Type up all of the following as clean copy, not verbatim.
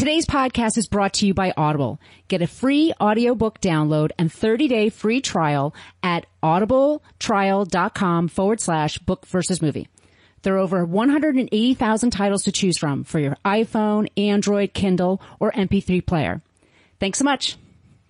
Today's podcast is brought to you by Audible. Get a free audiobook download and 30-day free trial at audibletrial.com/book versus movie. There are over 180,000 titles to choose from for your iPhone, Android, Kindle, or MP3 player. Thanks so much.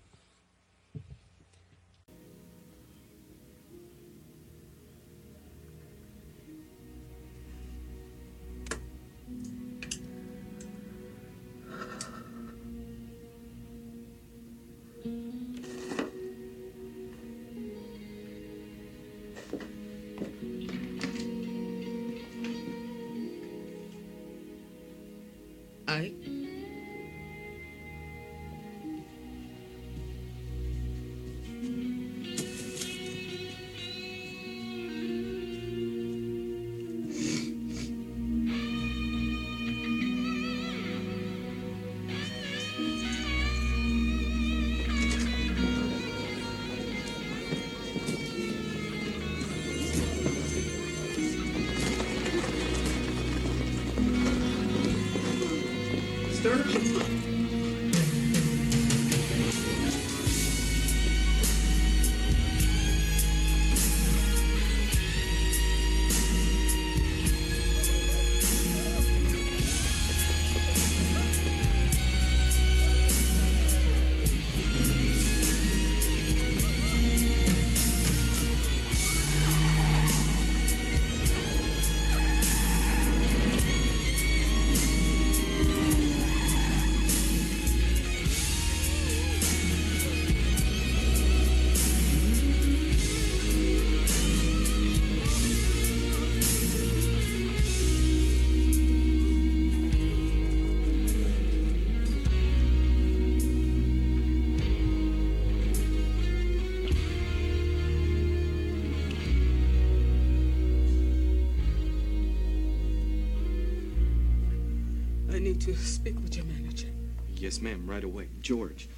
To speak with your manager. Yes, ma'am, right away. George.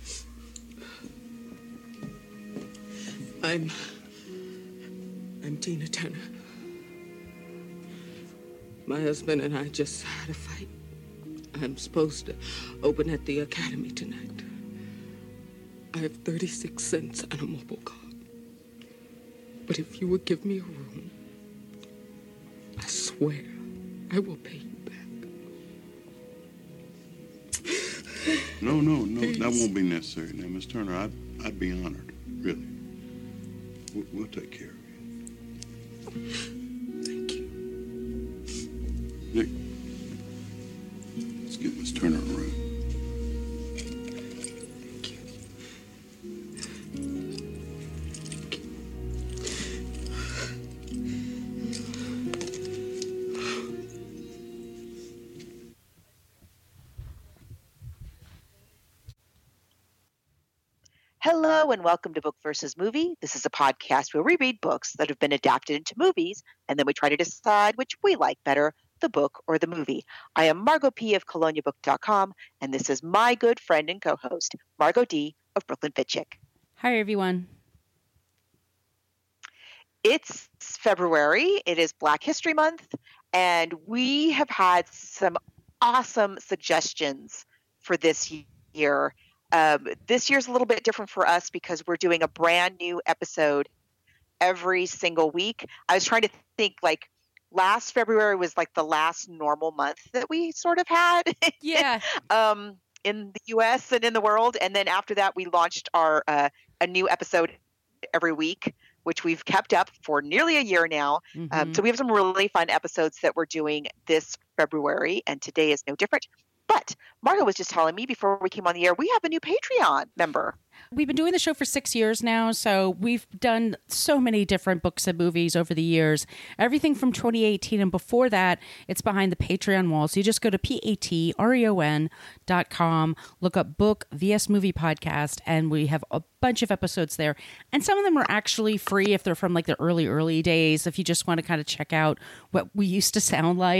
I'm Tina Turner. My husband and I just had a fight. I'm supposed to open at the Academy tonight. I have 36 cents on a mobile card. But if you would give me a room, I swear I will pay you. No, that won't be necessary. Now, Miss Turner, I'd be honored, really. We'll take care of you. Thank you. Nick, let's get Miss Turner a room. Thank you. Hello and welcome to Book versus Movie. This is a podcast where we read books that have been adapted into movies, and then we try to decide which we like better, the book or the movie. I am Margot P. of ColoniaBook.com, and this is my good friend and co-host, Margot D. of Brooklyn Fitchick. Hi, everyone. It's February. It is Black History Month, and we have had some awesome suggestions for this year. This year's a little bit different for us because we're doing a brand new episode every single week. I was trying to think, like, last February was like the last normal month that we sort of had Yeah. in the US and in the world. And then after that, we launched our a new episode every week, which we've kept up for nearly a year now. Mm-hmm. So we have some really fun episodes that we're doing this February, and today is no different. But Margo was just telling me before we came on the air, we have a new Patreon member. We've been doing the show for 6 years now, so we've done so many different books and movies over the years. Everything from 2018 and before that, it's behind the Patreon wall. So you just go to patreon.com, look up Book vs. Movie Podcast, and we have a bunch of episodes there. And some of them are actually free if they're from like the early days, if you just want to kind of check out what we used to sound like.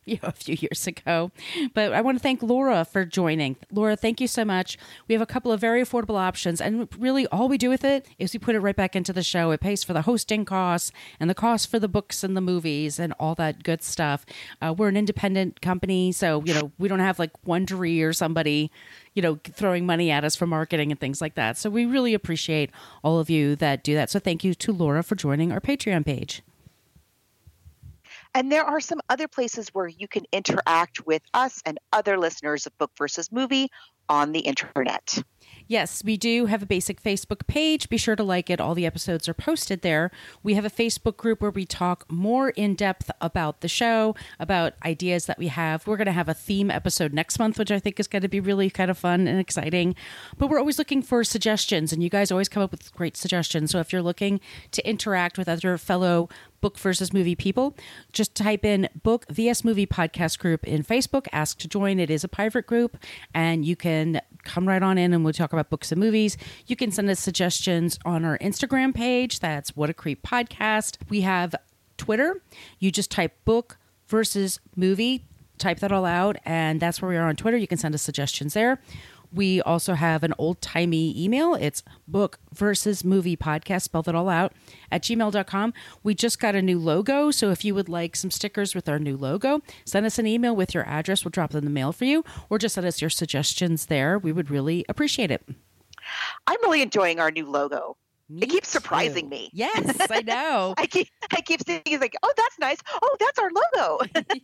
a few years ago. But I want to thank Laura for joining. Laura, thank you so much. We have a couple of very affordable options, and really all we do with it is we put it right back into the show. It pays for the hosting costs and the cost for the books and the movies and all that good stuff. We're an independent company, so we don't have like Wondery or somebody throwing money at us for marketing and things like that. So we really appreciate all of you that do that. So thank you to Laura for joining our Patreon page. And there are some other places where you can interact with us and other listeners of Book versus Movie on the internet. Yes, we do have a basic Facebook page. Be sure to like it. All the episodes are posted there. We have a Facebook group where we talk more in depth about the show, about ideas that we have. We're going to have a theme episode next month, which I think is going to be really kind of fun and exciting. But we're always looking for suggestions, and you guys always come up with great suggestions. So if you're looking to interact with other fellow Book versus Movie people, just type in Book vs Movie Podcast Group in Facebook. Ask to join. It is a private group, and you can come right on in and we'll talk about books and movies. You can send us suggestions on our Instagram page. That's What a Creep Podcast. We have Twitter. You just type Book versus Movie, type that all out, and that's where we are on Twitter. You can send us suggestions there. We also have an old-timey email. It's Book versus Movie Podcast, spelled it all out, at gmail.com. We just got a new logo, so if you would like some stickers with our new logo, send us an email with your address. We'll drop it in the mail for you, or just send us your suggestions there. We would really appreciate it. I'm really enjoying our new logo. It keeps surprising too. me. Yes, I know. I keep seeing it's like, oh, that's nice. Oh, that's our logo.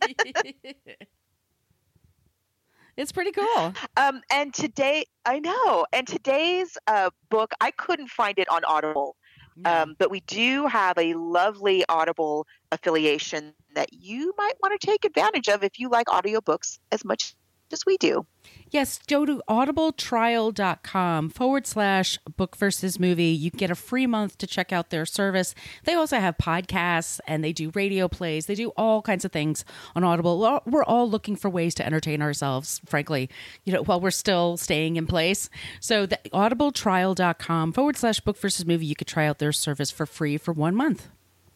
It's pretty cool. And today's book, I couldn't find it on Audible. No. But we do have a lovely Audible affiliation that you might want to take advantage of if you like audiobooks as much as we do. Yes, go to audibletrial.com/book versus movie. You can get a free month to check out their service. They also have podcasts and they do radio plays. They do all kinds of things on Audible. We're all looking for ways to entertain ourselves, frankly, while we're still staying in place. So the audibletrial.com/book versus movie, you could try out their service for free for 1 month.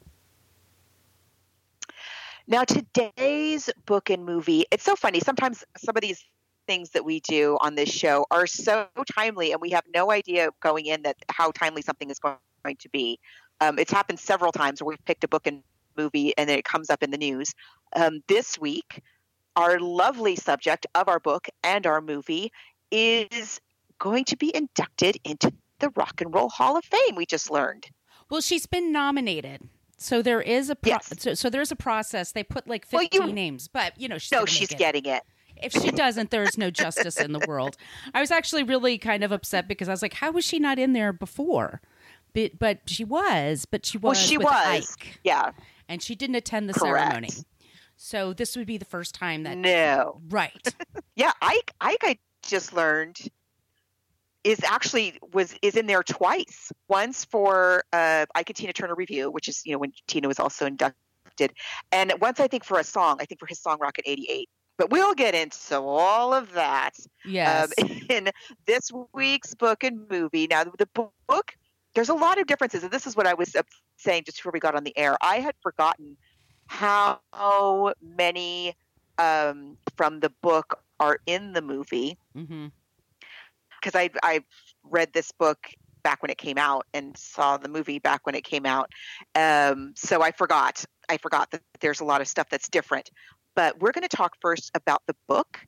Now, today's book and movie, it's so funny. Sometimes some of these things that we do on this show are so timely, and we have no idea going in that how timely something is going to be. It's happened several times where we've picked a book and movie, and then it comes up in the news. This week, our lovely subject of our book and our movie is going to be inducted into the Rock and Roll Hall of Fame, we just learned. Well, she's been nominated. So there is a so there's a process. They put like 15 names, but she's getting it. If she doesn't, there is no justice in the world. I was actually really kind of upset because I was like, how was she not in there before? But she was. Well, she with was. Ike. Yeah. And she didn't attend the Correct. ceremony. So this would be the first time that. No. Right. Yeah, Ike I just learned is in there twice. Once for Ike and Tina Turner Review, which is when Tina was also inducted, and once I think for a song. I think for his song Rocket 88. But we'll get into all of that in this week's book and movie. Now, the book, there's a lot of differences, and this is what I was saying just before we got on the air. I had forgotten how many from the book are in the movie. Mm-hmm. Because I read this book back when it came out and saw the movie back when it came out. So I forgot that there's a lot of stuff that's different. But we're going to talk first about the book,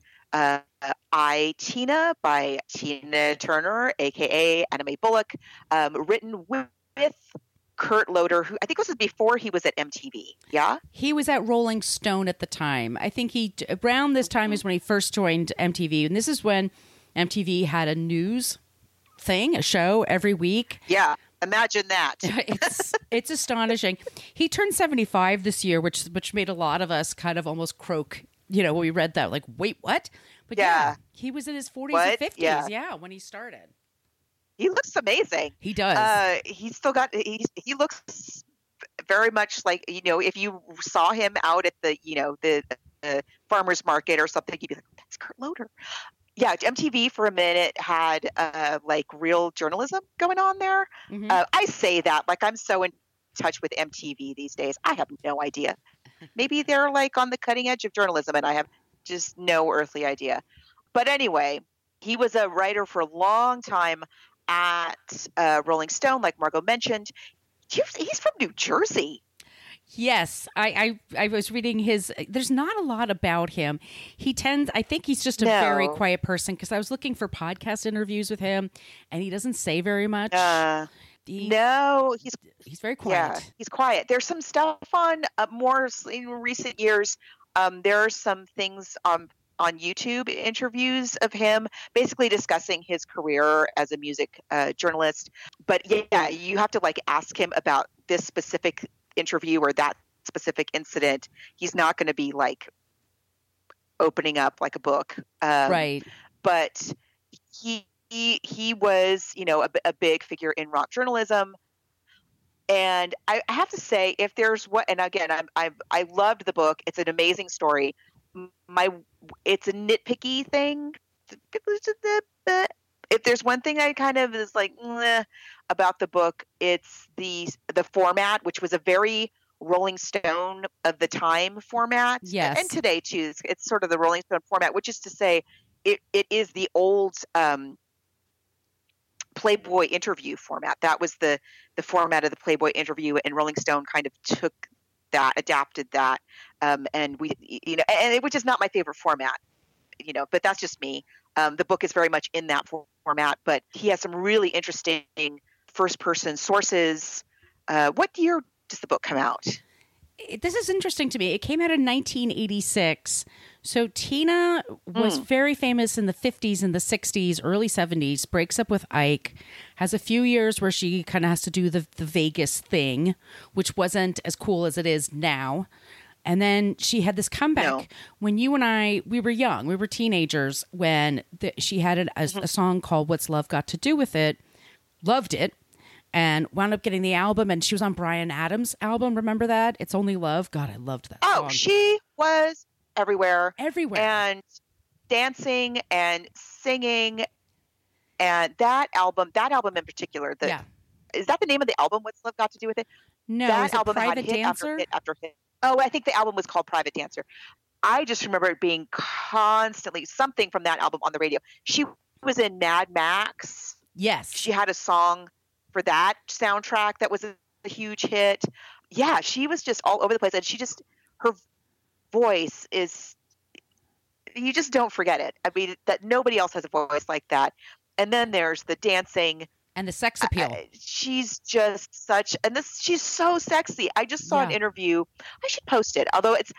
I, Tina, by Tina Turner, a.k.a. Anna Mae Bullock, written with Kurt Loder, who I think this was before he was at MTV. Yeah? He was at Rolling Stone at the time. I think around this time is when he first joined MTV. And this is when MTV had a news thing, a show every week. Yeah. Imagine that. It's astonishing. He turned 75 this year, which made a lot of us kind of almost croak, when we read that, like, wait, what? But yeah he was in his 40s and 50s, when he started. He looks amazing. He does. He's still got, he looks very much like, if you saw him out at the farmer's market or something, you'd be like, that's Kurt Loder. Yeah, MTV for a minute had like real journalism going on there. Mm-hmm. I say that like I'm so in touch with MTV these days. I have no idea. Maybe they're like on the cutting edge of journalism and I have just no earthly idea. But anyway, he was a writer for a long time at Rolling Stone, like Margot mentioned. He's from New Jersey. Yes, I was reading his. There's not a lot about him. I think he's just a very quiet person, because I was looking for podcast interviews with him, and he doesn't say very much. He's very quiet. Yeah, he's quiet. There's some stuff on more in recent years. There are some things on YouTube, interviews of him basically discussing his career as a music journalist. But yeah, you have to like ask him about this specific interview or that specific incident. He's not going to be like opening up like a book. Right. But he was, a big figure in rock journalism. And I have to say, if there's and again, I loved the book. It's an amazing story. It's a nitpicky thing. If there's one thing I kind of is like about the book, it's the format, which was a very Rolling Stone of the time format. Yes. And today too, it's sort of the Rolling Stone format, which is to say it is the old Playboy interview format. That was the format of the Playboy interview, and Rolling Stone kind of took that, adapted that, and we, which is not my favorite format, but that's just me. The book is very much in that format, but he has some really interesting first-person sources. What year does the book come out? This is interesting to me. It came out in 1986. So Tina was very famous in the 50s and the 60s, early 70s, breaks up with Ike, has a few years where she kind of has to do the Vegas thing, which wasn't as cool as it is now. And then she had this comeback when you and I, we were young, we were teenagers, when she had a song called What's Love Got to Do With It, loved it, and wound up getting the album, and she was on Bryan Adams' album. Remember that? It's Only Love. God, I loved that song. Oh, she was everywhere. Everywhere. And dancing and singing. And that album in particular, is that the name of the album, What's Love Got to Do With It? No, that album Private had hit Dancer? after hit. Oh, I think the album was called Private Dancer. I just remember it being constantly something from that album on the radio. She was in Mad Max. Yes. She had a song for that soundtrack that was a huge hit. Yeah, she was just all over the place. And her voice is, you just don't forget it. I mean, that nobody else has a voice like that. And then there's the dancing. And the sex appeal. She's just she's so sexy. I just saw an interview. I should post it. Although it's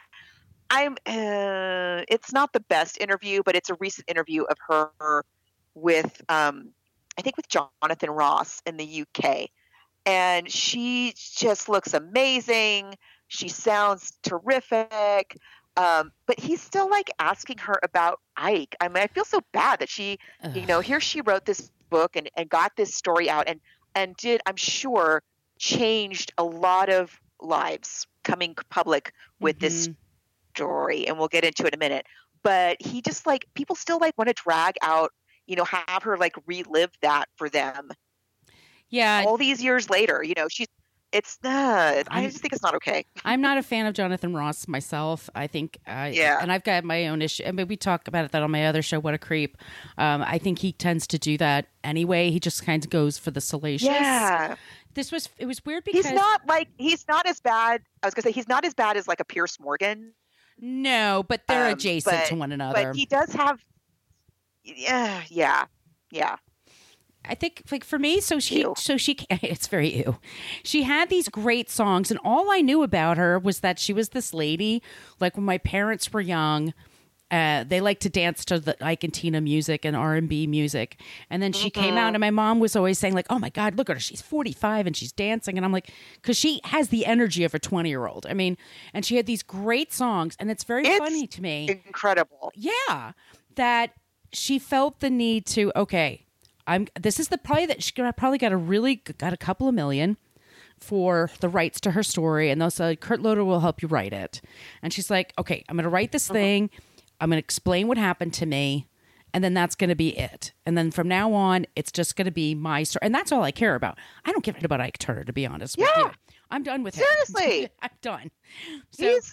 not the best interview, but it's a recent interview of her with, I think with Jonathan Ross in the UK. And she just looks amazing. She sounds terrific. But he's still like asking her about Ike. I mean, I feel so bad that she, here she wrote this book and got this story out and did, I'm sure, changed a lot of lives coming public with this story. And we'll get into it in a minute. But he just like, people still like want to drag out, have her like relive that for them. Yeah. All these years later, I just think it's not okay. I'm not a fan of Jonathan Ross myself. I think, and I've got my own issue. I mean, we talk about that on my other show, What a Creep. I think he tends to do that anyway. He just kind of goes for the salacious. Yeah. It was weird because he's not as bad. I was going to say, he's not as bad as like a Pierce Morgan. No, but they're adjacent to one another. But he does have, yeah. I think like for me, so she it's very ew. She had these great songs, and all I knew about her was that she was this lady. Like when my parents were young, they liked to dance to the Ike and Tina music and R&B music. And then she came out, and my mom was always saying like, "Oh my God, look at her! She's 45 and she's dancing." And I'm like, because she has the energy of a 20-year-old. I mean, and she had these great songs, and it's funny to me. Incredible. Yeah, that she felt the need to this is the play that she probably got a couple of million for the rights to her story. And they'll say, Kurt Loder will help you write it. And she's like, okay, I'm going to write this thing. I'm going to explain what happened to me. And then that's going to be it. And then from now on, it's just going to be my story. And that's all I care about. I don't give a shit about Ike Turner, to be honest with you. I'm done with him. Seriously. I'm done. So,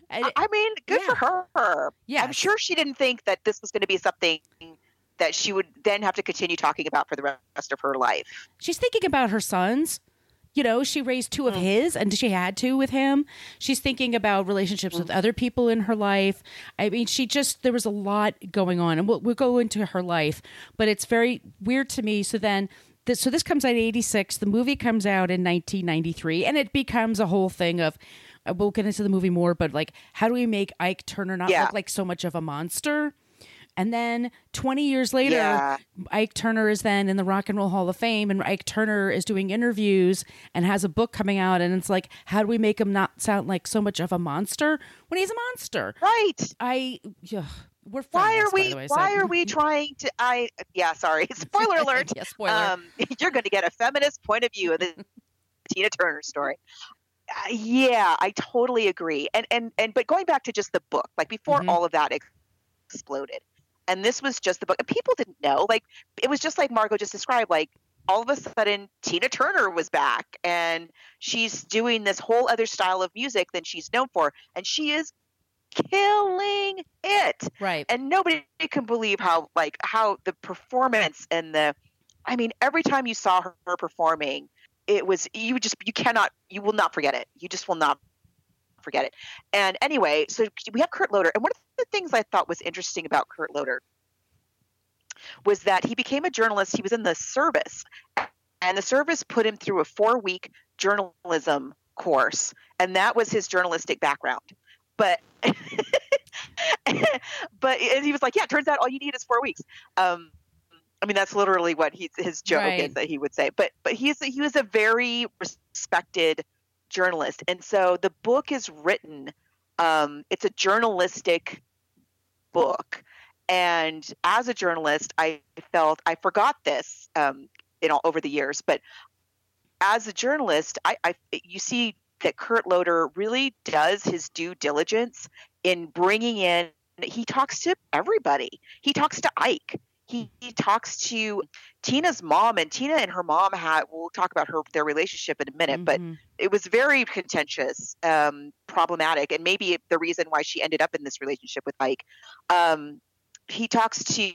I mean, good for her. Yes. I'm sure she didn't think that this was going to be something that she would then have to continue talking about for the rest of her life. She's thinking about her sons. You know, she raised two of his, and she had two with him. She's thinking about relationships with other people in her life. I mean, there was a lot going on, and we'll go into her life, but it's very weird to me. So this comes out in 86. The movie comes out in 1993, and it becomes a whole thing of, we'll get into the movie more, but like, how do we make Ike Turner not look like so much of a monster? And then 20 years later, Ike Turner is then in the Rock and Roll Hall of Fame, and Ike Turner is doing interviews and has a book coming out. And it's like, how do we make him not sound like so much of a monster when he's a monster? Right. We're why are feminists, by the way, why are we trying to? Sorry. Spoiler alert. Spoiler. You're going to get a feminist point of view of the Tina Turner story. I totally agree. And but going back to just the book, like before all of that exploded. And this was just the book. And people didn't know. Like, it was just like Margot just described. Like, all of a sudden, Tina Turner was back. And she's doing this whole other style of music than she's known for. And she is killing it. Right. And nobody can believe how the performance and every time you saw her performing, it was, you will not forget it. You just will not forget it. And anyway, so we have Kurt Loder. And one of the things I thought was interesting about Kurt Loder was that he became a journalist. He was in the service, and the service put him through a 4-week journalism course. And that was his journalistic background. But and he was like, yeah, it turns out all you need is 4 weeks. That's literally what his joke is that he would say. But he was a very respected journalist. And so the book is written, it's a journalistic book. And as a journalist, I forgot this, over the years, but as a journalist, you see that Kurt Loder really does his due diligence in bringing in, he talks to everybody. He talks to Ike. He talks to Tina's mom, and Tina and her mom we'll talk about their relationship in a minute, but it was very contentious, problematic, and maybe the reason why she ended up in this relationship with Ike. He talks to,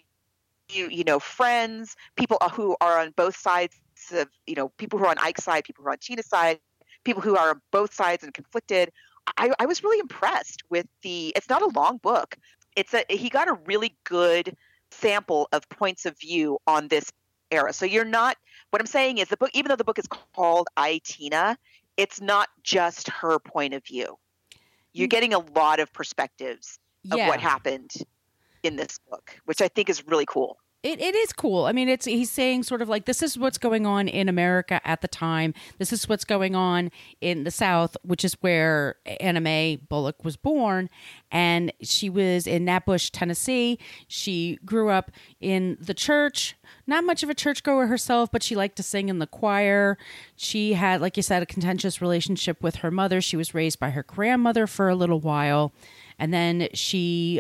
friends, people who are on both sides of, people who are on Ike's side, people who are on Tina's side, people who are on both sides and conflicted. I was really impressed with it's not a long book. He got a really good sample of points of view on this era. So what I'm saying is the book, even though the book is called I, Tina, it's not just her point of view. You're getting a lot of perspectives of what happened in this book, which I think is really cool. It is cool. I mean, he's saying sort of like, this is what's going on in America at the time. This is what's going on in the South, which is where Anna Mae Bullock was born. And she was in Natbush, Tennessee. She grew up in the church, not much of a churchgoer herself, but she liked to sing in the choir. She had, like you said, a contentious relationship with her mother. She was raised by her grandmother for a little while. And then she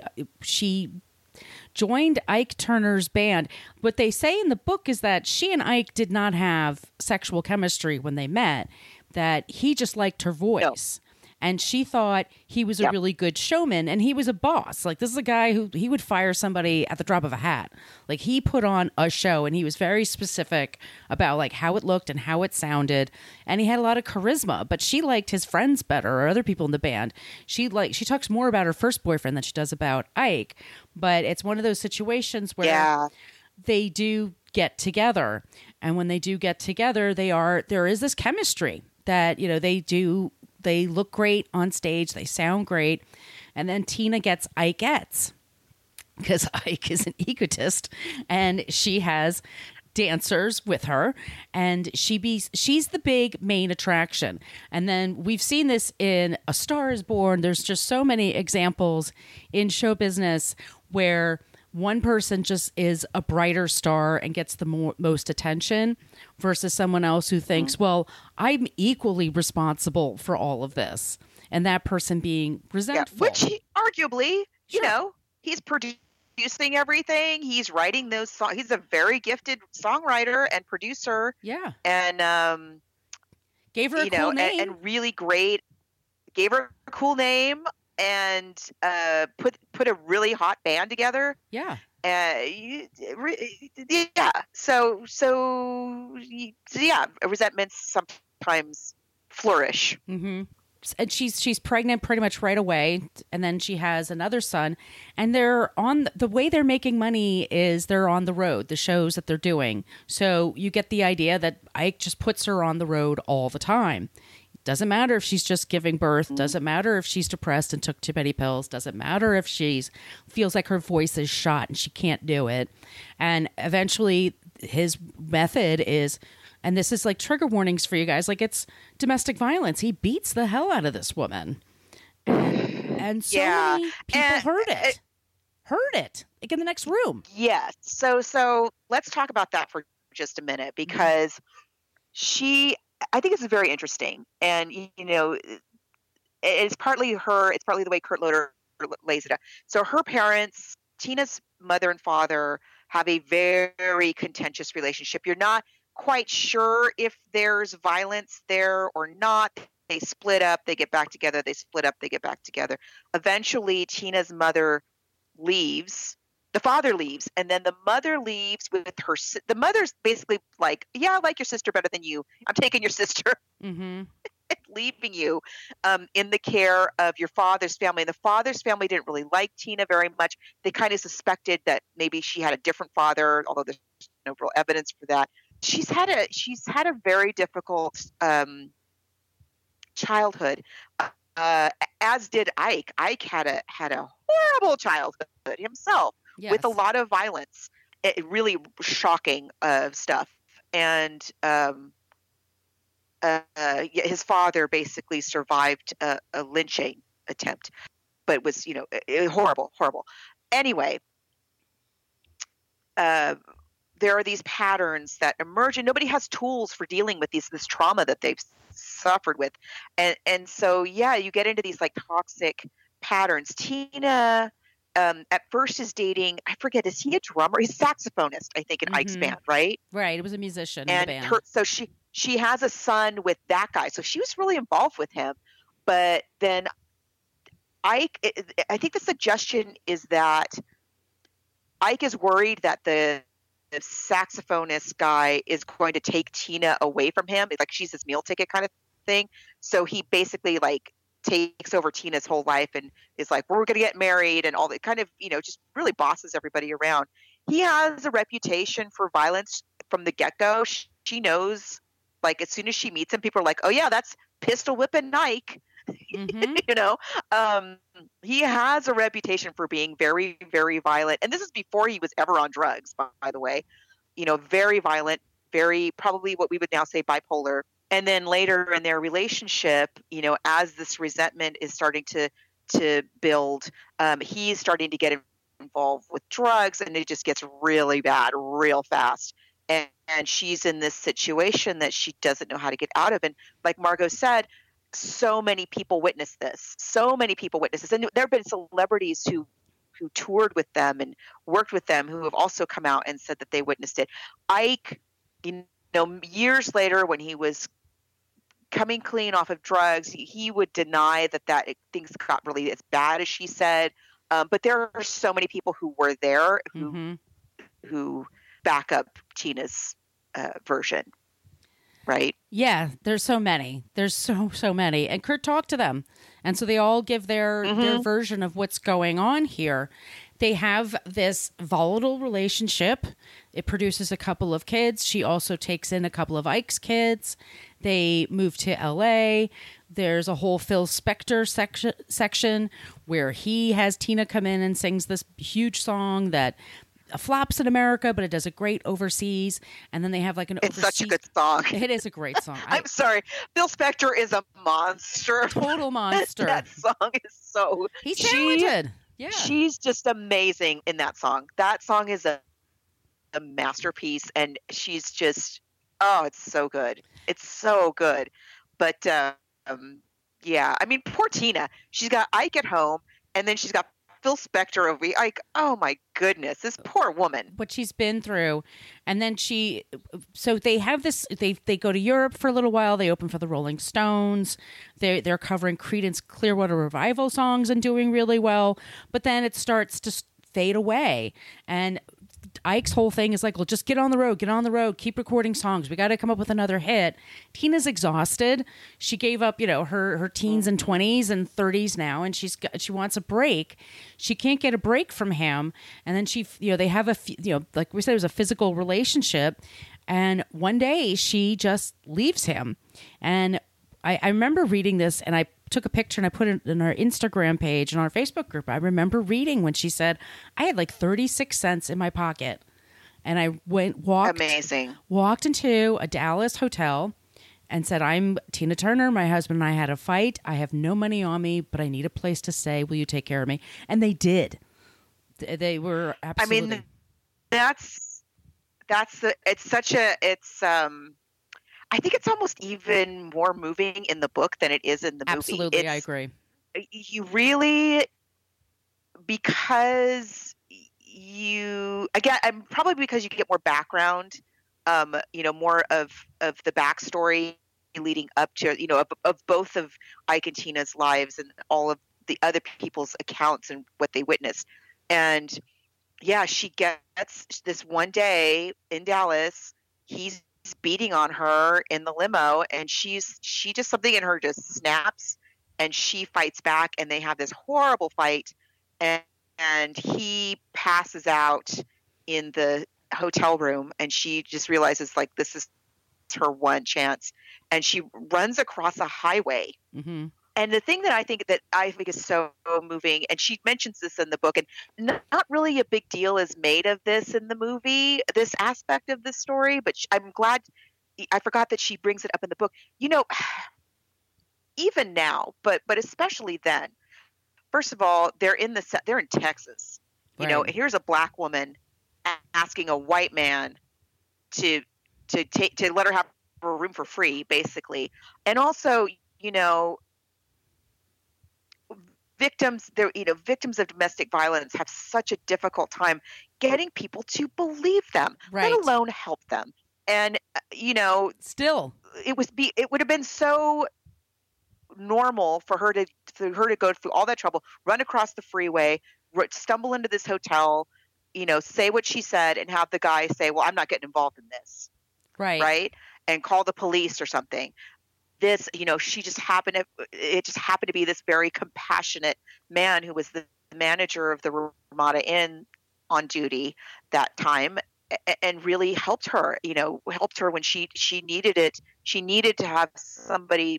joined Ike Turner's band. What they say in the book is that she and Ike did not have sexual chemistry when they met, that he just liked her voice. And she thought he was a really good showman, and he was a boss. Like, this is a guy who he would fire somebody at the drop of a hat. Like, he put on a show, and he was very specific about like how it looked and how it sounded. And he had a lot of charisma, but she liked his friends better, or other people in the band. She talks more about her first boyfriend than she does about Ike. But it's one of those situations where they do get together. And when they do get together, there is this chemistry that, they look great on stage. They sound great. And then Tina gets Ikeettes, because Ike is an egotist, and she has dancers with her, and she's the big main attraction. And then we've seen this in A Star Is Born. There's just so many examples in show business where one person just is a brighter star and gets the most attention versus someone else who thinks, well, I'm equally responsible for all of this. And that person being resentful. Which arguably, he's producing everything. He's writing those songs. He's a very gifted songwriter and producer. Yeah. And gave her a cool name. And really great. Gave her a cool name. and put a really hot band together. Yeah. Yeah. Yeah, resentments sometimes flourish. Mm-hmm. And she's pregnant pretty much right away, and then she has another son, and they're on the way they're making money is they're on the road, the shows that they're doing. So you get the idea that Ike just puts her on the road all the time. Doesn't matter if she's just giving birth. Doesn't matter if she's depressed and took too many pills. Doesn't matter if she's feels like her voice is shot and she can't do it. And eventually his method is, and this is like trigger warnings for you guys, like it's domestic violence. He beats the hell out of this woman. And so many people heard it. Like in the next room. Yes. So let's talk about that for just a minute, because I think it's very interesting. And, it's partly her, it's partly the way Kurt Loder lays it out. So her parents, Tina's mother and father, have a very contentious relationship. You're not quite sure if there's violence there or not. They split up, they get back together, they split up, they get back together. Eventually, Tina's mother leaves. The father leaves, and then the mother leaves with her. The mother's basically like, yeah, I like your sister better than you. I'm taking your sister, leaving you in the care of your father's family. And the father's family didn't really like Tina very much. They kind of suspected that maybe she had a different father, although there's no real evidence for that. She's had a very difficult childhood, as did Ike. Ike had a horrible childhood himself. Yes. With a lot of violence, really shocking stuff. And his father basically survived a lynching attempt, but it was, horrible. Anyway, there are these patterns that emerge, and nobody has tools for dealing with this trauma that they've suffered with. And so, yeah, you get into these like toxic patterns. Tina at first is dating, I forget, is he a drummer? He's a saxophonist, I think, in Ike's band, right? Right. It was a musician in And the band. so she has a son with that guy. So she was really involved with him. But then Ike, I think the suggestion is that Ike is worried that the saxophonist guy is going to take Tina away from him. It's like she's his meal ticket kind of thing. So he basically like takes over Tina's whole life and is like, we're going to get married and all that kind of, just really bosses everybody around. He has a reputation for violence from the get-go. She knows, like, as soon as she meets him, people are like, oh yeah, that's pistol whipping Nike. He has a reputation for being very, very violent. And this is before he was ever on drugs, by the way, very violent, very probably what we would now say bipolar. And then later in their relationship, as this resentment is starting to build, he's starting to get involved with drugs, and it just gets really bad real fast. And she's in this situation that she doesn't know how to get out of. And like Margot said, so many people witnessed this. And there have been celebrities who toured with them and worked with them who have also come out and said that they witnessed it. Ike, years later, when he was coming clean off of drugs, he would deny that things got really as bad as she said. But there are so many people who were there who back up Tina's version, right? Yeah, there's so many. There's so many. And Kurt talked to them. And so they all give their version of what's going on here. They have this volatile relationship. It produces a couple of kids. She also takes in a couple of Ike's kids. They move to LA. There's a whole Phil Spector section where he has Tina come in and sings this huge song that flops in America, but it does a great overseas. And then they have like It's such a good song. It is a great song. I'm sorry. Phil Spector is a monster. Total monster. That song is so... He's talented. Yeah. She's just amazing in that song. That song is a masterpiece, and she's just... Oh, it's so good. It's so good. But, yeah, I mean, poor Tina. She's got Ike at home, and then she's got Phil Spector of like, oh my goodness, this poor woman. What she's been through. And then so they have this, they go to Europe for a little while. They open for the Rolling Stones. They're covering Creedence Clearwater Revival songs and doing really well. But then it starts to fade away. And Ike's whole thing is like, well, just get on the road, keep recording songs. We got to come up with another hit. Tina's exhausted. She gave up, her teens and 20s and 30s now, and she wants a break. She can't get a break from him. And then they have like we said, it was a physical relationship. And one day she just leaves him. And I remember reading this, and I took a picture and I put it in our Instagram page and our Facebook group. I remember reading when she said, I had like 36 cents in my pocket. And I walked into a Dallas hotel and said, I'm Tina Turner. My husband and I had a fight. I have no money on me, but I need a place to stay. Will you take care of me? And they did. They were absolutely. I mean, I think it's almost even more moving in the book than it is in the movie. Absolutely, I agree. You really, because probably because you get more background, more of the backstory leading up to, of both of Ike and Tina's lives and all of the other people's accounts and what they witnessed. And yeah, she gets this one day in Dallas, he's beating on her in the limo, and she just, something in her just snaps, and she fights back, and they have this horrible fight, and he passes out in the hotel room, and she just realizes like this is her one chance, and she runs across a highway. Mm-hmm. And the thing that I think is so moving, and she mentions this in the book, and not really a big deal is made of this in the movie, this aspect of the story, but I'm glad, I forgot that she brings it up in the book. Even now, but especially then, first of all, they're in Texas. Right. Here's a black woman asking a white man to let her have a room for free, basically. And also, victims of domestic violence have such a difficult time getting people to believe them, right, let alone help them. And still, it would have been so normal for her to go through all that trouble, run across the freeway, stumble into this hotel, say what she said, and have the guy say, "Well, I'm not getting involved in this," right, and call the police or something. This, it just happened to be this very compassionate man who was the manager of the Ramada Inn on duty that time, and really helped her when she needed it. She needed to have somebody,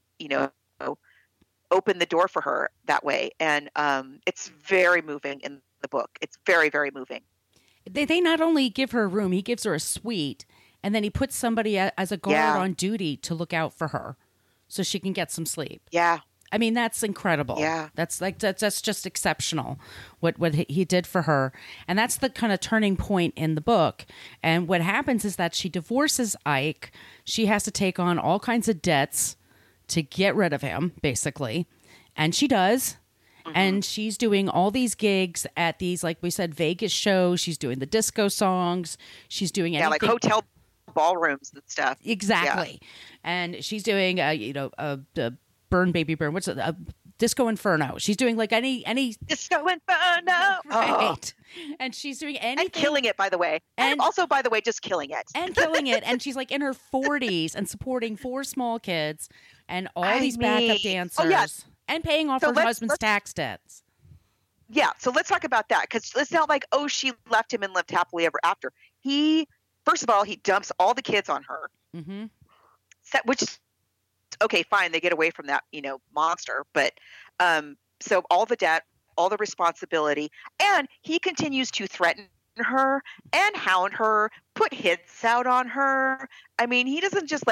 open the door for her that way. And it's very moving in the book. It's very, very moving. They not only give her a room, he gives her a suite, and then he puts somebody as a guard on duty to look out for her, so she can get some sleep. Yeah. I mean, that's incredible. Yeah. That's just exceptional what he did for her. And that's the kind of turning point in the book. And what happens is that she divorces Ike. She has to take on all kinds of debts to get rid of him, basically. And she does. Mm-hmm. And she's doing all these gigs at these, like we said, Vegas shows. She's doing the disco songs. She's doing anything. Yeah, like hotel ballrooms and stuff. Exactly. Yeah. And she's doing, a Burn Baby Burn. What's it? A Disco Inferno. She's doing like any Disco Inferno. Right. And she's doing anything. And killing it, by the way. And also, by the way, just killing it. And killing it. And she's like in her 40s and supporting 4 small kids and all these backup dancers. Oh, yeah. And paying off her husband's tax debts. Yeah. So let's talk about that, because it's not like, oh, she left him and lived happily ever after. First of all, he dumps all the kids on her. Mm-hmm. Which, okay, fine, they get away from that, monster. But so all the debt, all the responsibility, and he continues to threaten her and hound her, put hits out on her. I mean, he didn't just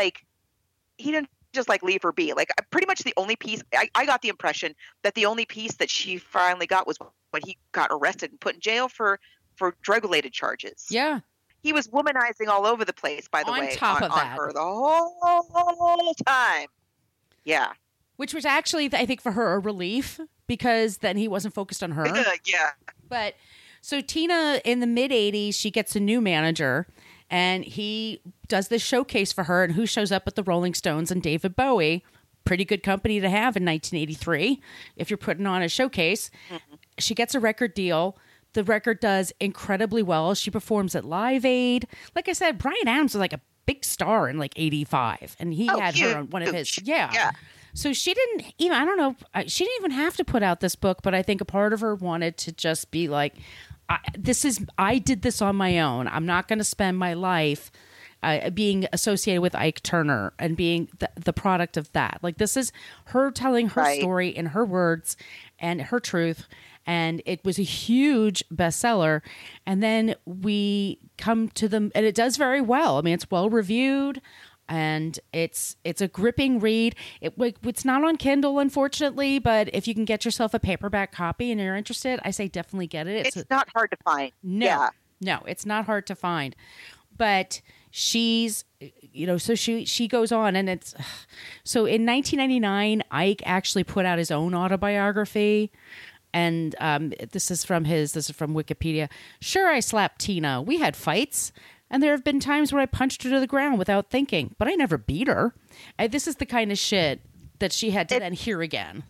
leave her be. Like, pretty much the only piece, I got the impression that the only piece that she finally got was when he got arrested and put in jail for drug-related charges. Yeah. He was womanizing all over the place, by the way, on her the whole time. Yeah. Which was actually, I think, for her a relief, because then he wasn't focused on her. Yeah. But so Tina, in the mid 80s, she gets a new manager, and he does this showcase for her. And who shows up at the Rolling Stones and David Bowie? Pretty good company to have in 1983 if you're putting on a showcase. Mm-hmm. She gets a record deal. The record does incredibly well. She performs at Live Aid. Like I said, Bryan Adams was like a big star in like 85, and he had her on one of his. Yeah. So she didn't even, I don't know, she didn't even have to put out this book, but I think a part of her wanted to just be like, I did this on my own. I'm not going to spend my life being associated with Ike Turner and being the product of that. Like, this is her telling her story in her words and her truth. And it was a huge bestseller. And then we come to them, and it does very well. I mean, it's well reviewed, and it's a gripping read. It's not on Kindle, unfortunately, but if you can get yourself a paperback copy and you're interested, I say definitely get it. It's not hard to find. No, it's not hard to find. But she's, so she goes on, and it's, so in 1999, Ike actually put out his own autobiography. And this is from Wikipedia. Sure, I slapped Tina. We had fights. And there have been times where I punched her to the ground without thinking, but I never beat her. This is the kind of shit that she had to then hear again.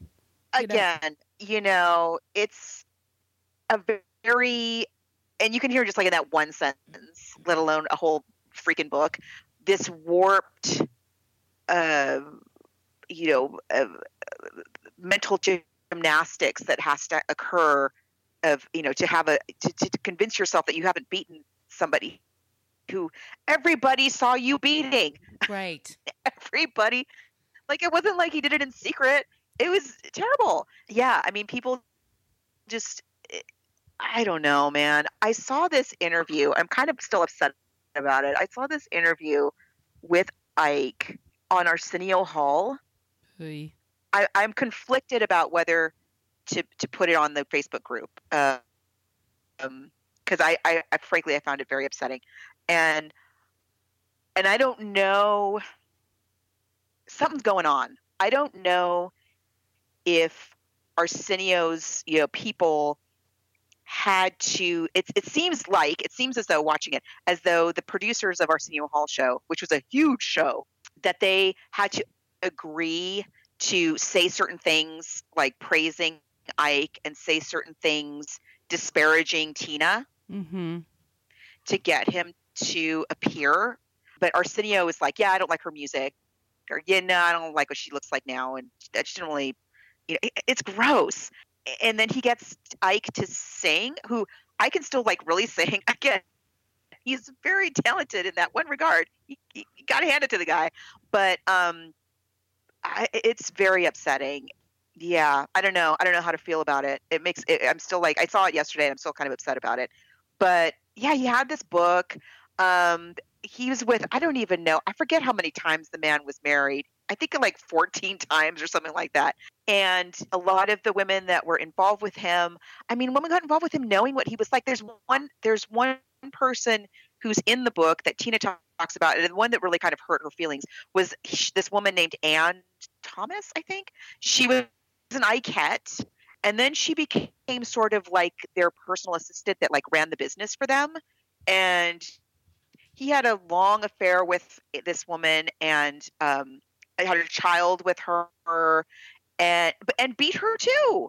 It's a very, and you can hear just like in that one sentence, let alone a whole freaking book, this warped, mental gymnastics that has to occur of, to convince yourself that you haven't beaten somebody who everybody saw you beating. Right. Everybody. Like, it wasn't like he did it in secret. It was terrible. Yeah. I mean, people just, I don't know, man. I saw this interview. I'm kind of still upset about it. I saw this interview with Ike on Arsenio Hall. Hey. I'm conflicted about whether to put it on the Facebook group. Because I frankly, I found it very upsetting. And I don't know, something's going on. I don't know if Arsenio's, people had to, it seems as though watching it, as though the producers of Arsenio Hall show, which was a huge show, that they had to agree to say certain things like praising Ike and say certain things disparaging Tina to get him to appear. But Arsenio is like, yeah, I don't like her music, or I don't like what she looks like now, and that she didn't really, it's gross. And then he gets Ike to sing, who I can still like really sing. Again, he's very talented in that one regard. You got to hand it to the guy, but it's very upsetting. Yeah, I don't know how to feel about it. I'm still like, I saw it yesterday and I'm still kind of upset about it. But yeah, he had this book. He was with, I don't even know, I forget how many times the man was married. I think like 14 times or something like that. And a lot of the women that were involved with him, women got involved with him knowing what he was like. There's one person who's in the book that Tina talks about, and the one that really kind of hurt her feelings was this woman named Ann Thomas, I think. She was an Ikette, and then she became sort of like their personal assistant that like ran the business for them. And he had a long affair with this woman, and had a child with her, and beat her too.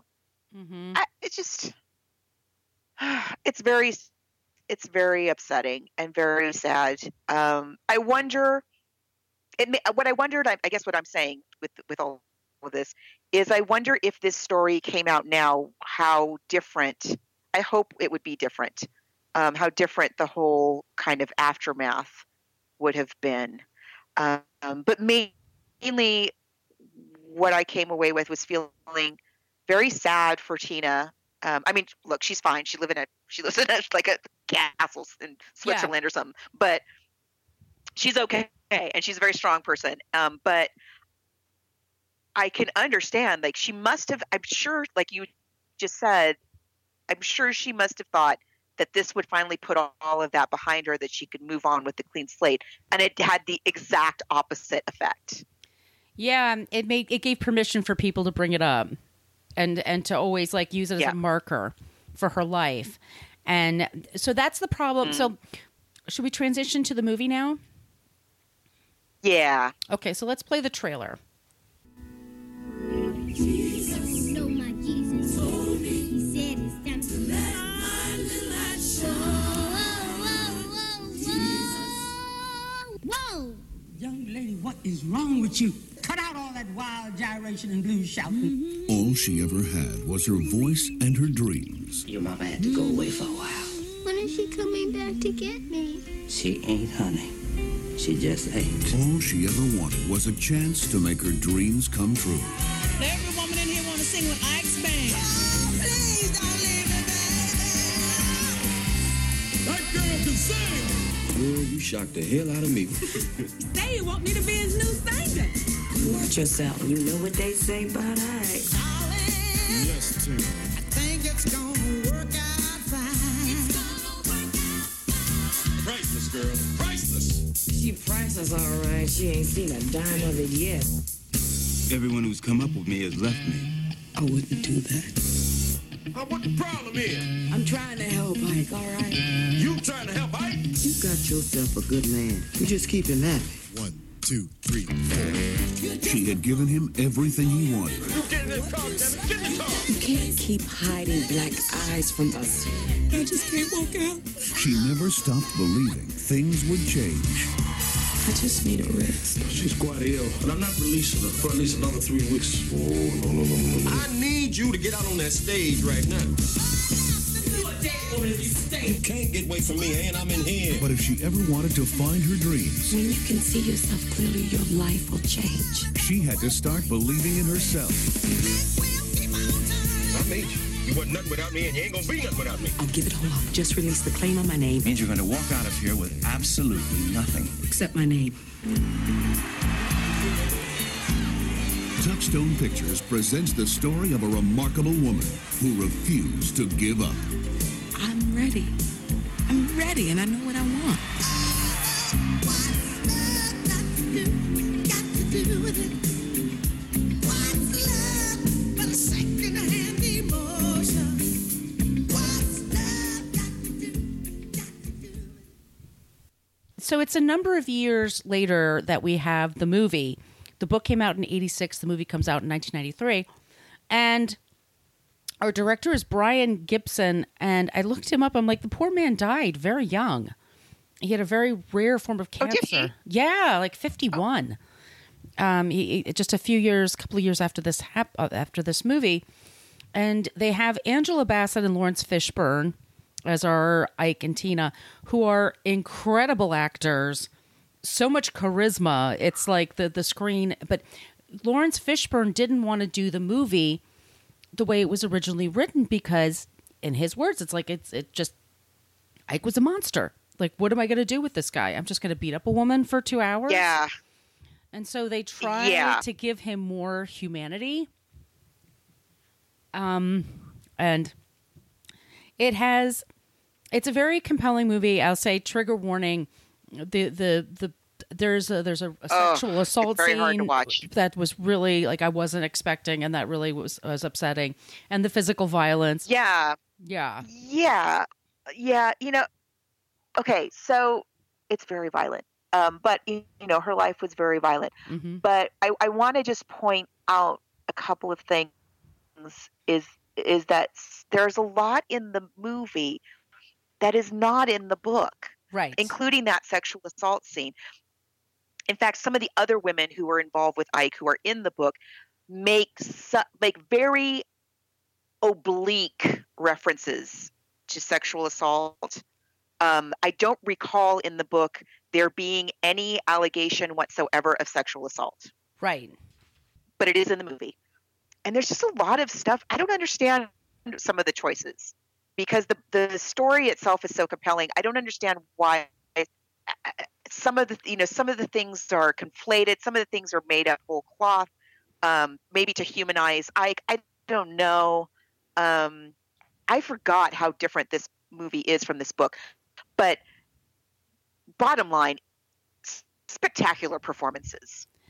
It's very upsetting and very sad. I wonder. What I wondered, I guess, what I'm saying with all of this is, I wonder if this story came out now, how different. I hope it would be different. How different the whole kind of aftermath would have been. But mainly, what I came away with was feeling very sad for Tina. Look, she's fine. She lives in like a castle in Switzerland or something, but she's okay, and she's a very strong person. But I can understand, like, she must have, I'm sure, like you just said, I'm sure she must have thought that this would finally put all of that behind her, that she could move on with the clean slate. And it had the exact opposite effect. Yeah, it gave permission for people to bring it up. and to always like use it as a marker for her life. And so that's the problem. So should we transition to the movie now? Yeah. Okay, so let's play the trailer. Jesus, know my Jesus told me. He said it's time to let my little light shine. Whoa! Young lady, what is wrong with you? Cut out all that wild gyration and blues shouting. All she ever had was her voice and her dreams. Your mama had to go away for a while. When is she coming back to get me? She ain't, honey. She just ain't. All she ever wanted was a chance to make her dreams come true. Every woman in here want to sing with Ike's band. Oh, please don't leave me, baby. That girl can sing. Girl, you shocked the hell out of me. Say you want me to be his new singer. Watch yourself. You know what they say about Ike. Yes, Tim. I think it's gonna work out fine. Priceless, girl. Priceless. She priceless, all right. She ain't seen a dime of it yet. Everyone who's come up with me has left me. I wouldn't do that. What the problem is? I'm trying to help Ike, all right? You trying to help Ike? You got yourself a good man. You just keep him happy. 1, 2, 3, 4. She had given him everything he wanted. You get in this car, damn it. Get in the car. You can't keep hiding black eyes from us. I just can't walk out. She never stopped believing things would change. I just need a rest. She's quite ill, and I'm not releasing her for at least another 3 weeks. Oh, no. I need you to get out on that stage right now. You can't get away from me, and I'm in here. But if she ever wanted to find her dreams, When you can see yourself clearly, your life will change. she had to start believing in herself. I made you. You wasn't nothing without me, and you ain't gonna be nothing without me. I'll give it all up. Just release the claim on my name. Means you're going to walk out of here with absolutely nothing. Except my name. Touchstone Pictures presents the story of a remarkable woman who refused to give up. I'm ready. I'm ready, and I know what I want. So it's a number of years later that we have the movie. The book came out in 86. The movie comes out in 1993. And our director is Brian Gibson. And I looked him up. I'm like, the poor man died very young. He had a very rare form of cancer. did he? Yeah, like 51. He just a couple of years after this movie. And they have Angela Bassett and Lawrence Fishburne as our Ike and Tina, who are incredible actors, so much charisma. It's like the screen. But Lawrence Fishburne didn't want to do the movie the way it was originally written because, in his words, it's like Ike was a monster. Like, what am I going to do with this guy? I'm just going to beat up a woman for 2 hours? Yeah. And so they tried to give him more humanity. And it's a very compelling movie. I'll say, trigger warning. There's a sexual assault very scene hard to watch. that was really like I wasn't expecting, and that really was upsetting. And the physical violence. Yeah. Okay, so it's very violent. But her life was very violent. Mm-hmm. But I want to just point out a couple of things. Is that there's a lot in the movie that is not in the book, Right. including that sexual assault scene. In fact, some of the other women who were involved with Ike, who are in the book, make very oblique references to sexual assault. I don't recall in the book there being any allegation whatsoever of sexual assault. Right. But it is in the movie. And there's just a lot of stuff. I don't understand some of the choices because the story itself is so compelling. I don't understand why some of the things are conflated. Some of the things are made up whole cloth, maybe to humanize Ike. I don't know. I forgot how different this movie is from this book. But bottom line, spectacular performances.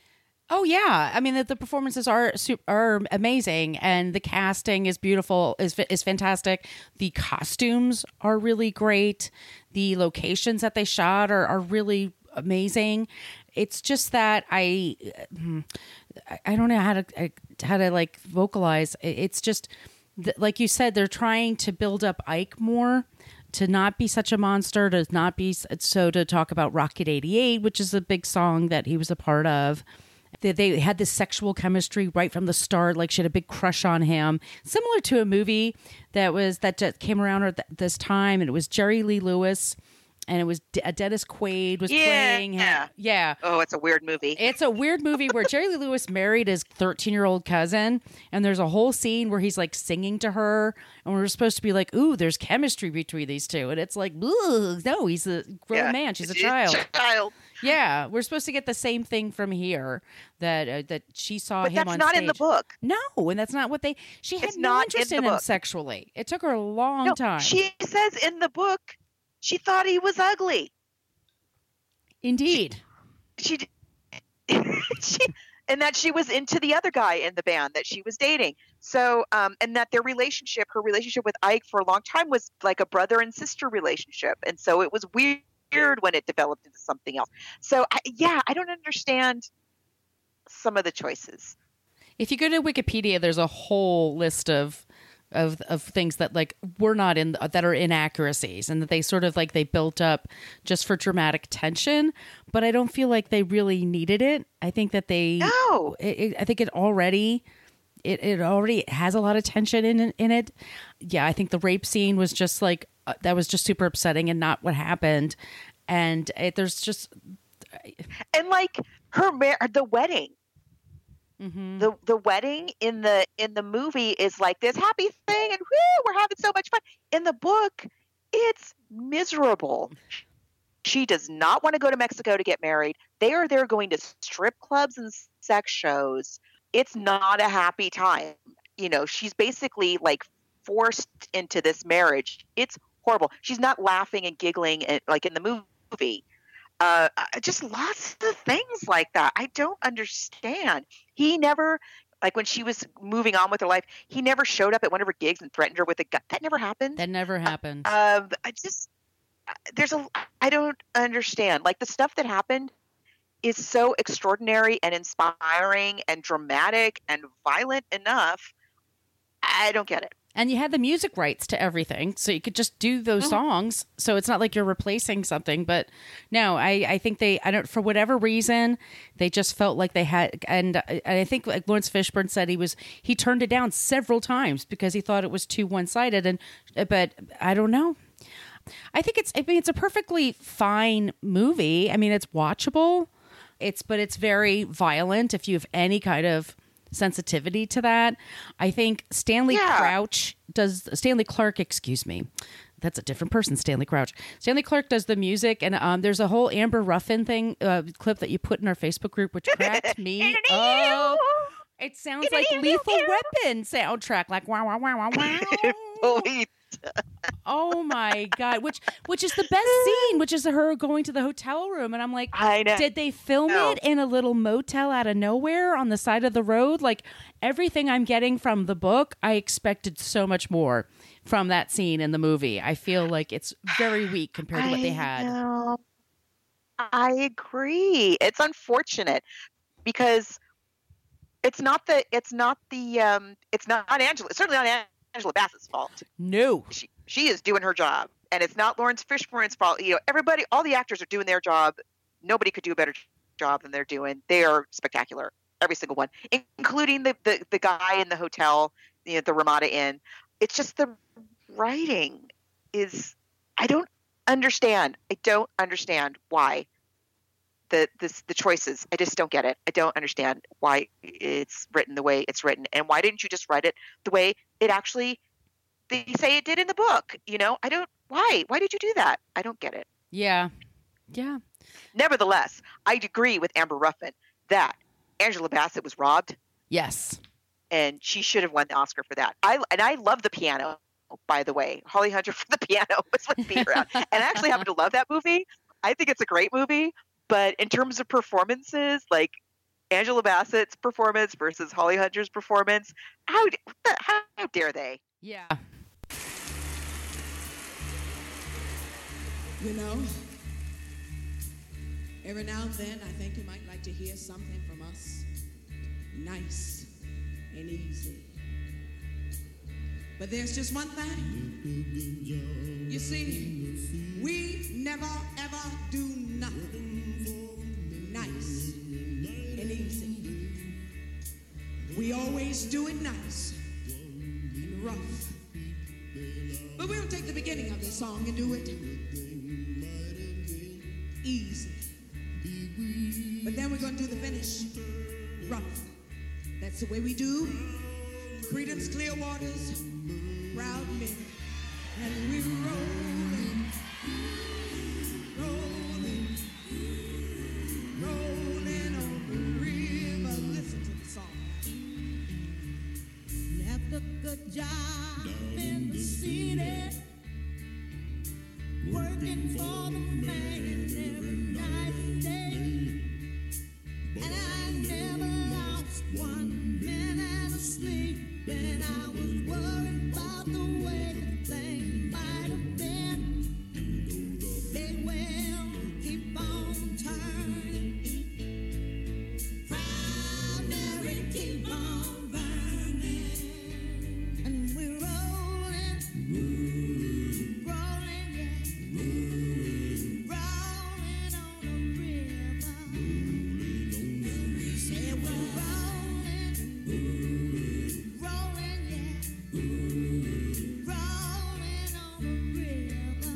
Oh yeah, I mean the performances are amazing, and the casting is beautiful, is fantastic. The costumes are really great. The locations that they shot are really amazing. It's just that I don't know how to like vocalize. It's just like you said, they're trying to build up Ike more, to not be such a monster, to not be so, to talk about Rocket 88, which is a big song that he was a part of. They had this sexual chemistry right from the start. Like she had a big crush on him, similar to a movie that came around at this time, and it was Jerry Lee Lewis, and it was Dennis Quaid was playing him. Yeah. Oh, it's a weird movie. It's a weird movie where Jerry Lee Lewis married his 13-year-old cousin, and there's a whole scene where he's like singing to her, and we're supposed to be like, ooh, there's chemistry between these two, and it's like, no, he's a grown man, she's a child. Yeah, we're supposed to get the same thing from here, that she saw him on stage. But that's not in the book. No, and that's not what she had no interest in him sexually. It took her a long time. She says in the book she thought he was ugly. Indeed. She and that she was into the other guy in the band that she was dating. So, and that her relationship with Ike for a long time was like a brother and sister relationship. And so it was weird when it developed into something else. So I don't understand some of the choices. If you go to Wikipedia, there's a whole list of things that like were not in, that are inaccuracies, and that they sort of like they built up just for dramatic tension. But I don't feel like they really needed it. I think that I think it already has a lot of tension in it. Yeah, I think the rape scene was just like that was just super upsetting and not what happened. And there's just and like the wedding. Mm-hmm. The wedding in the movie is like this happy thing, and whoo, we're having so much fun. In the book, it's miserable. She does not want to go to Mexico to get married. They are there going to strip clubs and sex shows. It's not a happy time. You know, she's basically like forced into this marriage. It's horrible. She's not laughing and giggling like in the movie. Just lots of things like that. I don't understand. He never, like when she was moving on with her life, he never showed up at one of her gigs and threatened her with a gun. That never happened. I don't understand. Like the stuff that happened is so extraordinary and inspiring and dramatic and violent enough. I don't get it. And you had the music rights to everything, so you could just do those songs. So it's not like you're replacing something. But no, I think for whatever reason, they just felt like they had. And I think like Lawrence Fishburne said he turned it down several times because he thought it was too one-sided. But I don't know. I think it's a perfectly fine movie. I mean, it's watchable. But it's very violent if you have any kind of sensitivity to that. I think Stanley Clark, excuse me. That's a different person, Stanley Crouch. Stanley Clark does the music, and there's a whole Amber Ruffin clip that you put in our Facebook group, which cracked me up. It sounds like Lethal Weapon soundtrack, like wow, wow, wow, wow, wow. Oh my God, which is the best scene, which is her going to the hotel room, and I'm like, did they film it in a little motel out of nowhere on the side of the road? Like everything I'm getting from the book, I expected so much more from that scene in the movie. I feel like it's very weak compared to what they had. I agree. It's unfortunate because it's not Angela. It's certainly not Angela Bassett's fault. No, she is doing her job, and it's not Lawrence Fishburne's fault. You know, everybody, all the actors are doing their job. Nobody could do a better job than they're doing. They are spectacular, every single one, including the guy in the hotel, you know, the Ramada Inn. It's just the writing is. I don't understand. Why the choices. I just don't get it. I don't understand why it's written the way it's written, and why didn't you just write it the way it actually they say it did in the book? You know, I don't. Why did you do that? I don't get it. Yeah. Nevertheless, I agree with Amber Ruffin that Angela Bassett was robbed. Yes, and she should have won the Oscar for that. I love the piano. By the way, Holly Hunter for the piano was with me around, and I actually happen to love that movie. I think it's a great movie. But in terms of performances, like Angela Bassett's performance versus Holly Hunter's performance. How dare they? Yeah. You know, every now and then I think you might like to hear something from us. Nice and easy. But there's just one thing. You see, we never ever do nothing nice and easy. We always do it nice and rough. But we'll take the beginning of this song and do it easy. But then we're going to do the finish rough. That's the way we do Creedence Clearwater's Proud Men. And we're rolling, rolling, rolling on the river. Listen to the song. Left a good job in the city, working for the man every night and day. And I never lost 1 minute of sleep. And I was worried about the way the thing might have been. Big wheel keep on turning. Primary keep on burning. And we're rolling, rolling, yeah, rolling on the river. Say we're rolling, rolling, yeah, rolling on the river.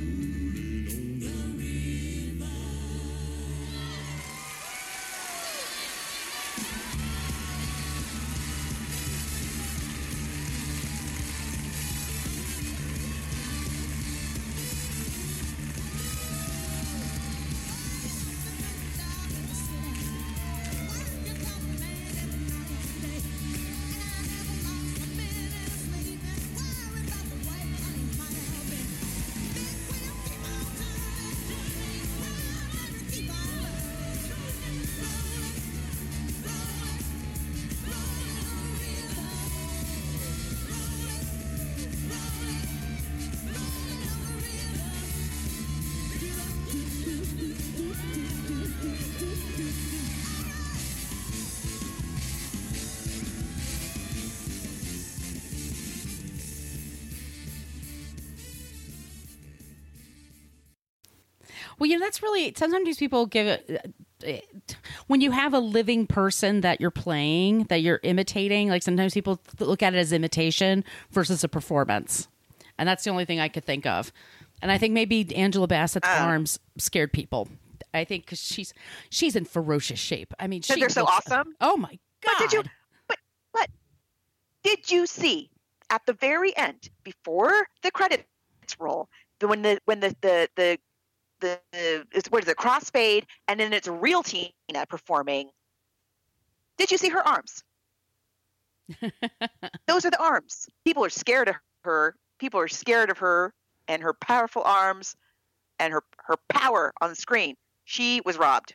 Well, that's really, sometimes people give it, when you have a living person that you're playing, that you're imitating, like sometimes people look at it as imitation versus a performance. And that's the only thing I could think of. And I think maybe Angela Bassett's arms scared people. I think because she's in ferocious shape. I mean, they're so awesome. Oh my God. But did you see at the very end, before the credits roll, when the what is it, crossfade, and then it's real Tina performing? Did you see her arms? Those are the arms. People are scared of her. People are scared of her and her powerful arms and her power on the screen. She was robbed.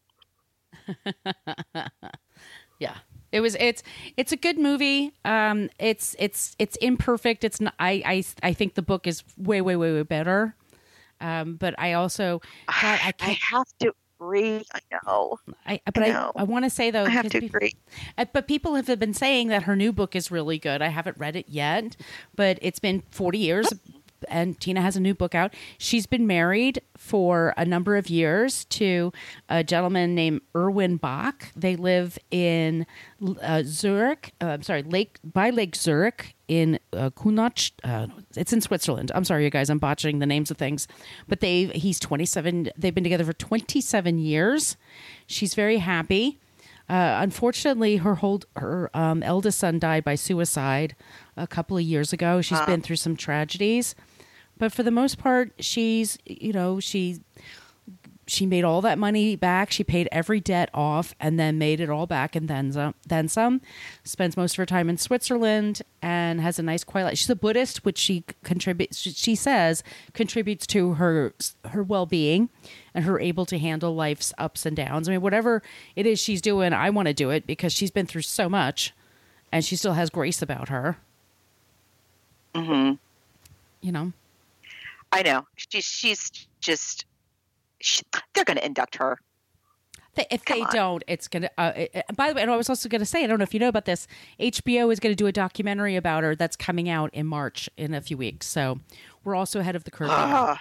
Yeah. It's a good movie. It's imperfect. It's not, I think the book is way better. But I also I have to agree. I know. I want to say though, I have to agree. But people have been saying that her new book is really good. I haven't read it yet, but it's been 40 years. And Tina has a new book out. She's been married for a number of years to a gentleman named Erwin Bach. They live in Zurich. Lake Zurich in Kunach. It's in Switzerland. I'm sorry, you guys. I'm botching the names of things. But he's 27. They've been together for 27 years. She's very happy. Unfortunately, her eldest son died by suicide a couple of years ago. She's been through some tragedies. But for the most part, she she made all that money back. She paid every debt off and then made it all back and then some. Spends most of her time in Switzerland and has a nice quiet life. She's a Buddhist, which she says contributes to her well-being and her able to handle life's ups and downs. I mean, whatever it is she's doing, I want to do it because she's been through so much and she still has grace about her. Mm-hmm. You know? I know. She's just... they're going to induct her. If they don't, it's going to... by the way, and I was also going to say, I don't know if you know about this, HBO is going to do a documentary about her that's coming out in March in a few weeks. So we're also ahead of the curve. I'm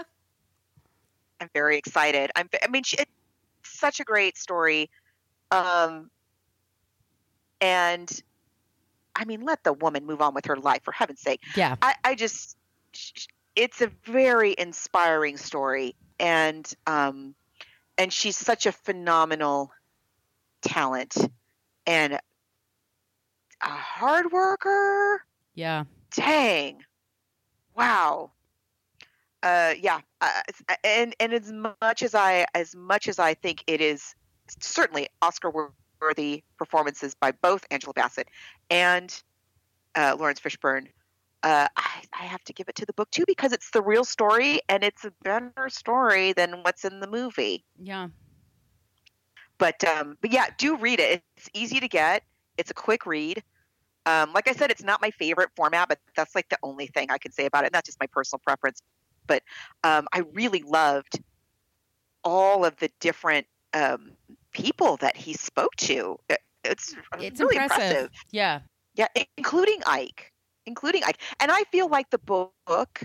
very excited. It's such a great story. And let the woman move on with her life, for heaven's sake. Yeah. It's a very inspiring story. And she's such a phenomenal talent and a hard worker. Yeah. Dang. Wow. Yeah. And as much as I think it is certainly Oscar-worthy performances by both Angela Bassett and Lawrence Fishburne, I have to give it to the book too, because it's the real story and it's a better story than what's in the movie. Yeah. But yeah, do read it. It's easy to get. It's a quick read. Like I said, it's not my favorite format, but that's like the only thing I can say about it. Not just my personal preference, but I really loved all of the different people that he spoke to. It's really impressive. Yeah. Yeah, including Ike. And I feel like the book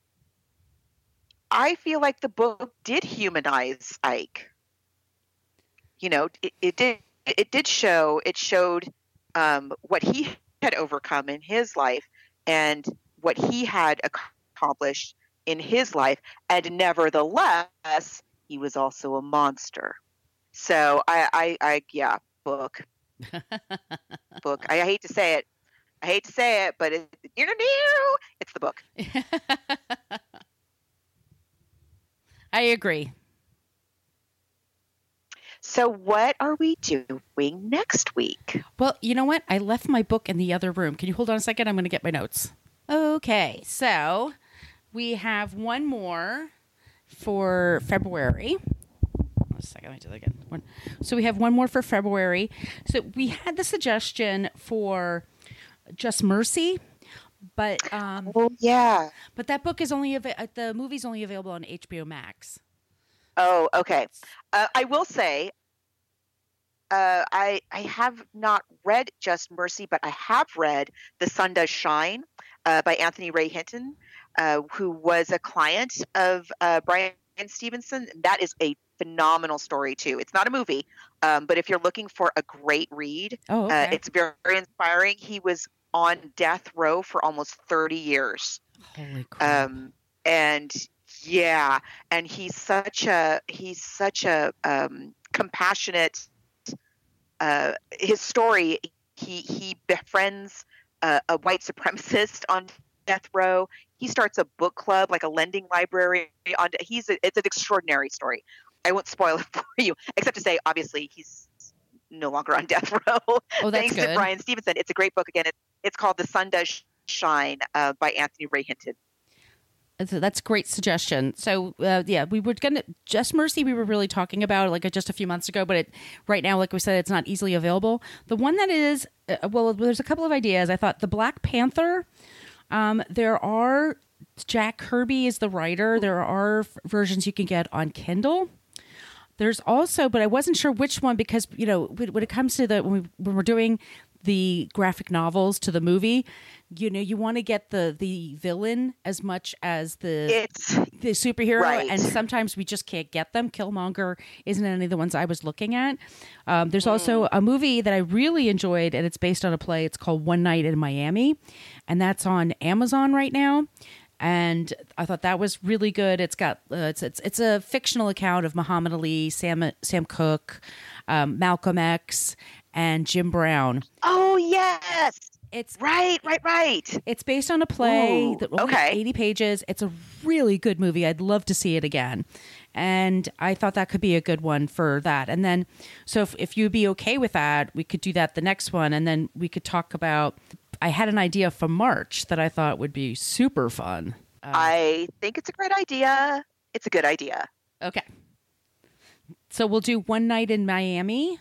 did humanize Ike. You know, it showed what he had overcome in his life and what he had accomplished in his life. And nevertheless, he was also a monster. So yeah, book. Book. I hate to say it. But it's the book. I agree. So what are we doing next week? Well, you know what? I left my book in the other room. Can you hold on a second? I'm going to get my notes. Okay. So we have one more for February. A second, let me do that again. So we have one more for February. So we had the suggestion for Just Mercy, but but that book is only the movie's only available on HBO Max. Oh, okay. I will say, I have not read Just Mercy, but I have read The Sun Does Shine by Anthony Ray Hinton, who was a client of Bryan Stevenson. That is a phenomenal story too. It's not a movie, but if you're looking for a great read, it's very inspiring. He was on death row for almost 30 years. Holy crap. And yeah, and he's such a compassionate. His story, he befriends a white supremacist on death row. He starts a book club, like a lending library. It's an extraordinary story. I won't spoil it for you, except to say, obviously, he's no longer on death row. Oh, that's thanks good. to Bryan Stevenson. It's a great book. Again, it's called The Sun Does Shine by Anthony Ray Hinton. That's a great suggestion. So, yeah, we were going to... Just Mercy, we were really talking about like just a few months ago, but right now, like we said, it's not easily available. The one that is... well, there's a couple of ideas. I thought The Black Panther... there are... Jack Kirby is the writer. There are versions you can get on Kindle. There's also... But I wasn't sure which one because, you know, when it comes to when we're doing the graphic novels to the movie... You know, you want to get the villain as much as the superhero, right. And sometimes we just can't get them. Killmonger isn't any of the ones I was looking at. There's also a movie that I really enjoyed, and it's based on a play. It's called One Night in Miami, and that's on Amazon right now. And I thought that was really good. It's got it's a fictional account of Muhammad Ali, Sam Cooke, Malcolm X, and Jim Brown. Oh yes. It's right. It's based on a play that only 80 pages. It's a really good movie. I'd love to see it again. And I thought that could be a good one for that. And then, so if you'd be okay with that, we could do that the next one. And then we could talk about, I had an idea for March that I thought would be super fun. I think it's a great idea. It's a good idea. Okay. So we'll do One Night in Miami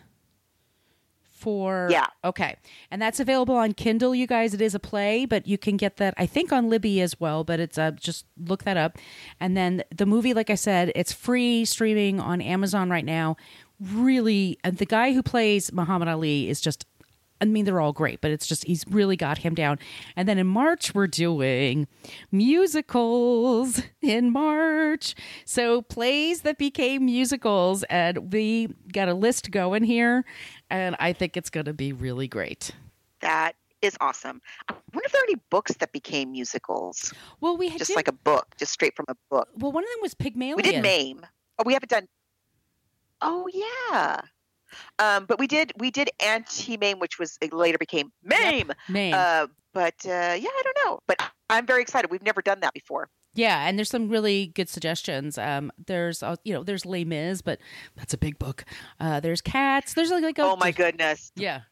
Yeah. Okay. And that's available on Kindle, you guys. It is a play, but you can get that, I think, on Libby as well, but it's just look that up. And then the movie, like I said, it's free streaming on Amazon right now. Really, the guy who plays Muhammad Ali is just, I mean, they're all great, but it's just, he's really got him down. And then in March, we're doing musicals in March. So plays that became musicals. And we got a list going here. And I think it's going to be really great. That is awesome. I wonder if there are any books that became musicals. Well, we just like a book, just straight from a book. Well, one of them was Pygmalion. We did Mame. Oh, we haven't done. Oh, yeah. But we did Anti-Mame, which was later became Mame. Yep. Mame. But yeah, I don't know. But I'm very excited. We've never done that before. Yeah, and there's some really good suggestions. There's there's Les Mis, but that's a big book. There's Cats. There's like oh my goodness. Yeah,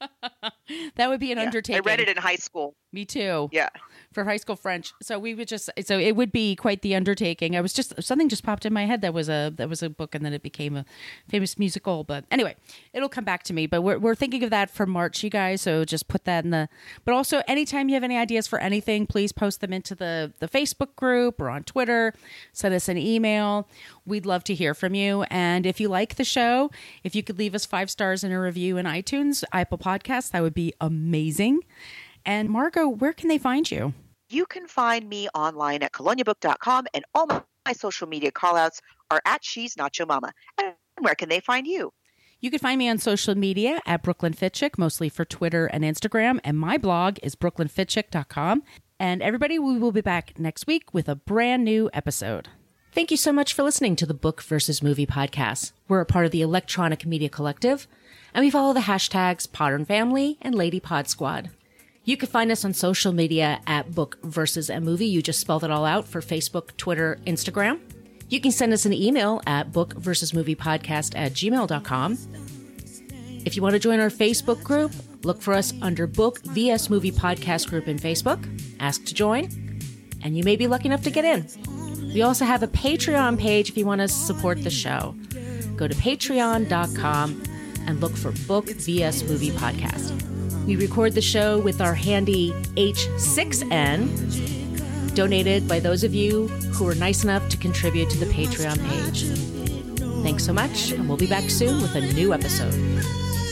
that would be an undertaking. I read it in high school. Me too. Yeah, for high school French. So it would be quite the undertaking. Something just popped in my head that was a book, and then it became a famous musical. But anyway, it'll come back to me. But we're thinking of that for March, you guys. So just put that in the. But also, anytime you have any ideas for anything, please post them into the Facebook group or on Twitter. Send us an email. We'd love to hear from you. And if you like the show, if you could leave us 5 stars in a review in iTunes, Apple Podcasts, that would be amazing. And Margot, where can they find you? You can find me online at coloniabook.com, and all my social media callouts are at She's Not Your Mama. And where can they find you? You can find me on social media at Brooklyn Fitchick, mostly for Twitter and Instagram. And my blog is brooklynfitchick.com. And everybody, we will be back next week with a brand new episode. Thank you so much for listening to the Book versus Movie podcast. We're a part of the Electronic Media Collective, and we follow the hashtags Podern Family and Lady Pod Squad. You can find us on social media at Book versus a Movie. You just spelled it all out for Facebook, Twitter, Instagram. You can send us an email at bookversusmoviepodcast@gmail.com. If you want to join our Facebook group, look for us under Book vs Movie Podcast Group in Facebook. Ask to join, and you may be lucky enough to get in. We also have a Patreon page if you want to support the show. Go to patreon.com and look for Book vs Movie Podcast. We record the show with our handy H6N, donated by those of you who are nice enough to contribute to the Patreon page. Thanks so much, and we'll be back soon with a new episode.